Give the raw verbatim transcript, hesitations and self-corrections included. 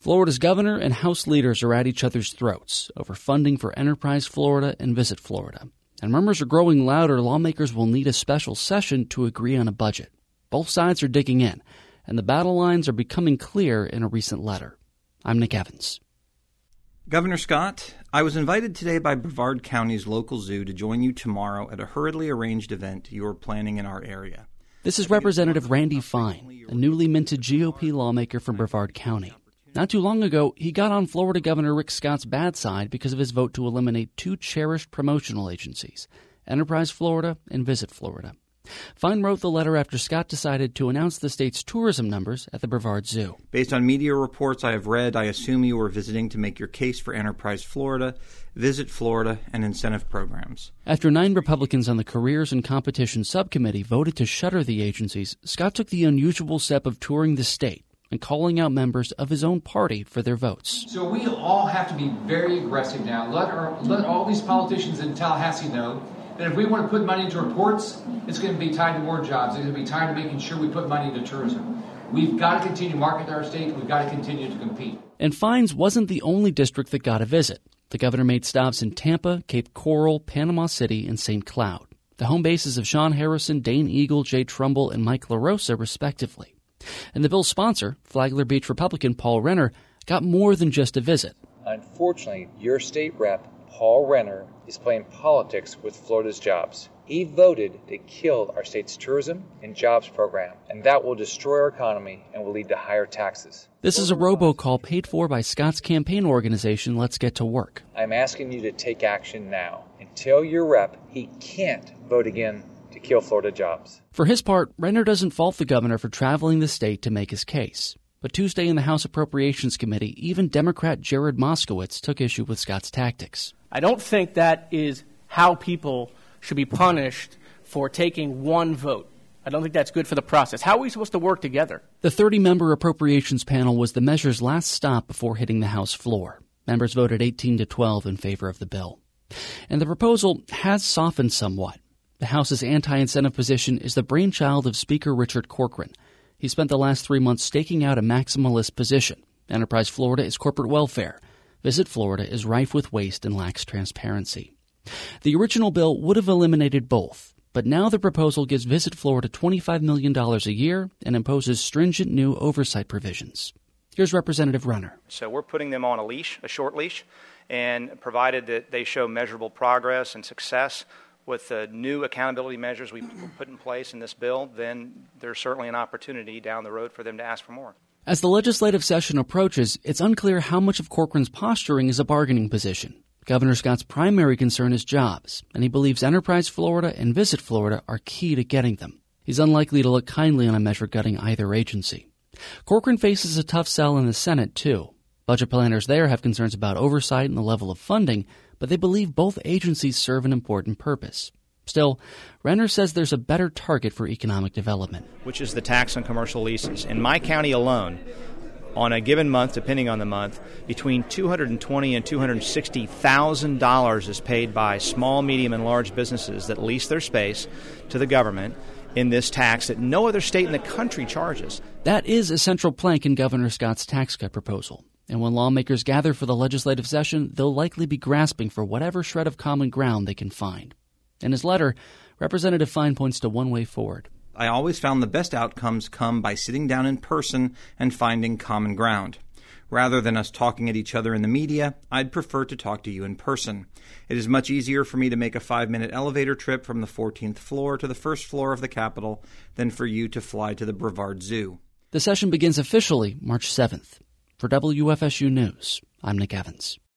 Florida's governor and House leaders are at each other's throats over funding for Enterprise Florida and Visit Florida. And rumors are growing louder lawmakers will need a special session to agree on a budget. Both sides are digging in, and the battle lines are becoming clear in a recent letter. I'm Nick Evans. Governor Scott, I was invited today by Brevard County's local zoo to join you tomorrow at a hurriedly arranged event you are planning in our area. This is Representative Randy Fine, a newly minted G O P lawmaker from Brevard County. Not too long ago, he got on Florida Governor Rick Scott's bad side because of his vote to eliminate two cherished promotional agencies, Enterprise Florida and Visit Florida. Fine wrote the letter after Scott decided to announce the state's tourism numbers at the Brevard Zoo. Based on media reports I have read, I assume you were visiting to make your case for Enterprise Florida, Visit Florida, and incentive programs. After nine Republicans on the Careers and Competition Subcommittee voted to shutter the agencies, Scott took the unusual step of touring the state and calling out members of his own party for their votes. So we all have to be very aggressive now. Let our, let all these politicians in Tallahassee know that if we want to put money into reports, it's going to be tied to more jobs. It's going to be tied to making sure we put money into tourism. We've got to continue to market our state. We've got to continue to compete. And Fines wasn't the only district that got a visit. The governor made stops in Tampa, Cape Coral, Panama City, and Saint Cloud, the home bases of Sean Harrison, Dane Eagle, Jay Trumbull, and Mike LaRosa, respectively. And the bill's sponsor, Flagler Beach Republican Paul Renner, got more than just a visit. Unfortunately, your state rep, Paul Renner, is playing politics with Florida's jobs. He voted to kill our state's tourism and jobs program, and that will destroy our economy and will lead to higher taxes. This is a robocall paid for by Scott's campaign organization, Let's Get to Work. I'm asking you to take action now and tell your rep he can't vote again to kill Florida jobs. For his part, Renner doesn't fault the governor for traveling the state to make his case. But Tuesday in the House Appropriations Committee, even Democrat Jared Moskowitz took issue with Scott's tactics. I don't think that is how people should be punished for taking one vote. I don't think that's good for the process. How are we supposed to work together? The thirty-member appropriations panel was the measure's last stop before hitting the House floor. Members voted eighteen to twelve in favor of the bill. And the proposal has softened somewhat. The House's anti-incentive position is the brainchild of Speaker Richard Corcoran. He spent the last three months staking out a maximalist position. Enterprise Florida is corporate welfare. Visit Florida is rife with waste and lacks transparency. The original bill would have eliminated both, but now the proposal gives Visit Florida twenty-five million dollars a year and imposes stringent new oversight provisions. Here's Representative Renner. So we're putting them on a leash, a short leash, and provided that they show measurable progress and success with the new accountability measures we put in place in this bill, then there's certainly an opportunity down the road for them to ask for more. As the legislative session approaches, it's unclear how much of Corcoran's posturing is a bargaining position. Governor Scott's primary concern is jobs, and he believes Enterprise Florida and Visit Florida are key to getting them. He's unlikely to look kindly on a measure gutting either agency. Corcoran faces a tough sell in the Senate, too. Budget planners there have concerns about oversight and the level of funding, but they believe both agencies serve an important purpose. Still, Renner says there's a better target for economic development, which is the tax on commercial leases. In my county alone, on a given month, depending on the month, between two hundred twenty thousand dollars and two hundred sixty thousand dollars is paid by small, medium, and large businesses that lease their space to the government in this tax that no other state in the country charges. That is a central plank in Governor Scott's tax cut proposal. And when lawmakers gather for the legislative session, they'll likely be grasping for whatever shred of common ground they can find. In his letter, Representative Fine points to one way forward. I always found the best outcomes come by sitting down in person and finding common ground. Rather than us talking at each other in the media, I'd prefer to talk to you in person. It is much easier for me to make a five-minute elevator trip from the fourteenth floor to the first floor of the Capitol than for you to fly to the Brevard Zoo. The session begins officially March seventh. For W F S U News, I'm Nick Evans.